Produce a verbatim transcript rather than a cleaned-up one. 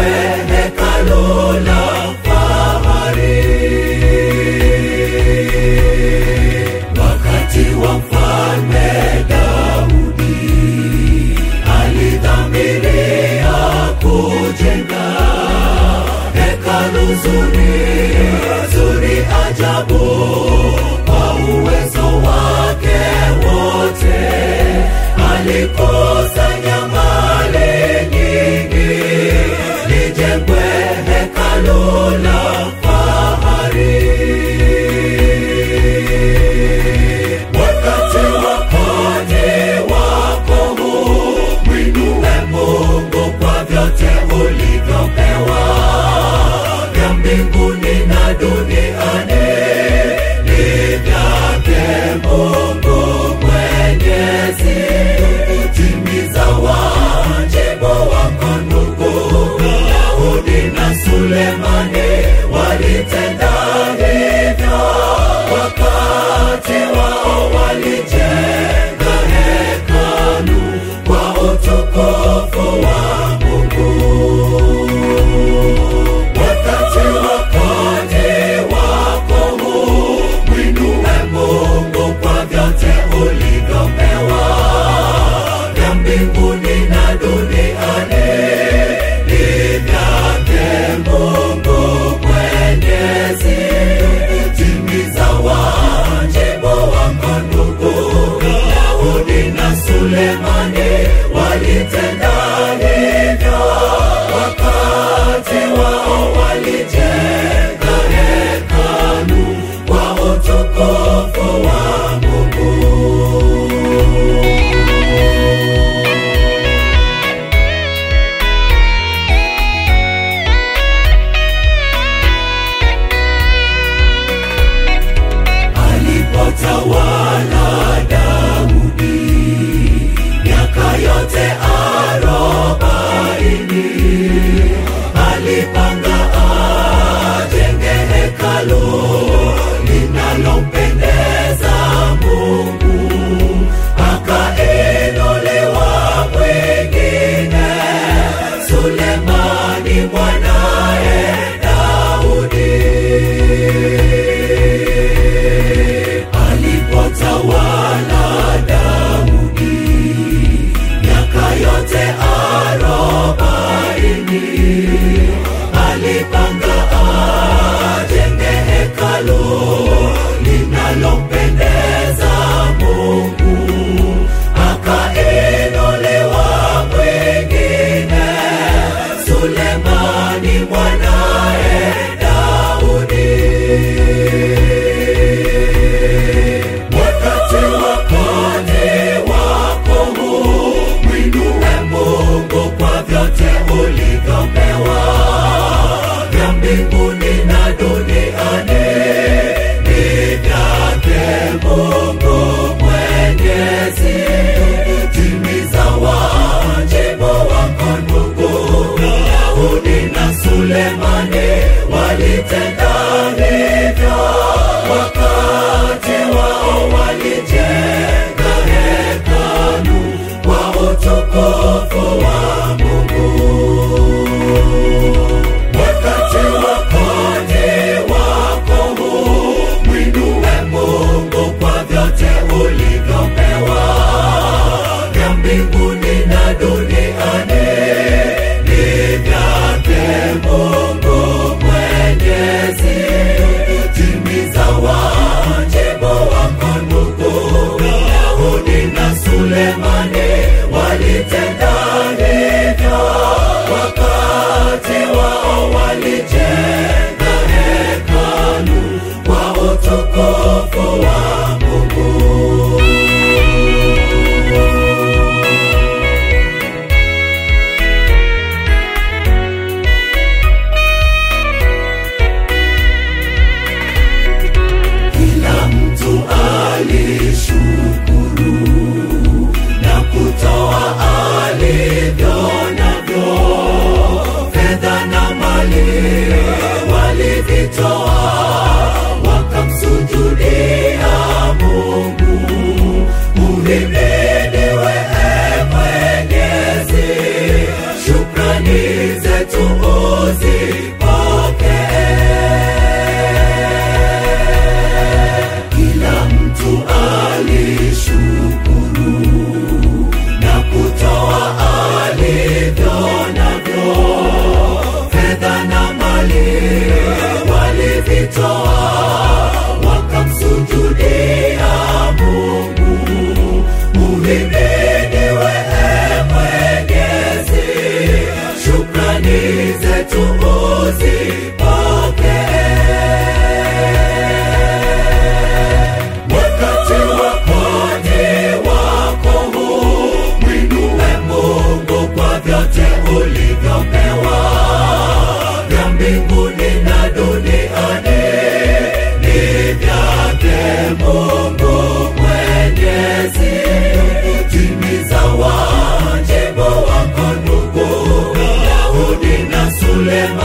hekalu la fahari. Wakati wa mfalme Daudi alidhamiria kujenga hekalu zuri, zuri ajabu kwa uwezo wake wote. Alikusanya mali nyingi lijengwe hekalu la fahari. Wakati wako ni wako huu, mwinue Mungu kwa vyote ulivyopewa vya mbinguni na duniani. Ni vyake Mungu Mwenyezi, timiza wajibu wako ndugu. Daudi na Sulemani walitenda hivyo, wakati wao walijenga hekalu kwa utukufu wa Mungu. Wakati wako ni wako huu, mwinue Mungu kwa vyote ulivyopewa vya mbinguni na duniani. Ni vyake Mungu Mwenyezi, timiza wajibu wako ndugu. Daudi na Sulemani walitenda hivyo, wakati wao walijenga hekalu kwa utukufu wa Mungu. Alipotawala Daudi miaka yote arobaini, alipanga ajenge hekalu linalompendeza Mungu. Akainuliwa mwingine, Sulemani mwanae Daudi. Alipotawala Daudi miaka yote arobaini, alipanga ajenge hekalu linalompendeza Mungu. Akainuliwa mwingine, Sulemani mwanae Daudi. Wakati wako ni wako huu, mwinue Mungu kwa vyote ulivyopewa vya mbinguni na duniani. Ni vyake Mungu Mwenyezi, timiza wajibu wako ndugu. Daudi na Sulemani walitenda hivyo, wakati wao walijenga hekalu kwa utukufu wa Mungu. Wakati wako ni wako huu, mwinue Mungu kwa vyote ulivyopewa vya mbinguni na duniani. Ni vyake Mungu Mwenyezi, timiza wajibu wako ndugu. Daudi na Sulemani walitenda hivyo, wakati wao walijenga hekalu kwa utukufu wa Mungu. Kila mtu alishukuru na kutoa alivyo navyo, fedha na mali walivitoa, wakamsujudia Mungu. Uhimidiwe Mwenyezi, shukrani zetu shukrani zetu uzipokee. Wakati wako ni wako huu, mwinue Mungu kwa vyote ulivyopewa, vya mbinguni na duniani ni vyake Mungu Mwenyezi. Timiza wajibu wako ndugu Daudi na Sulemani.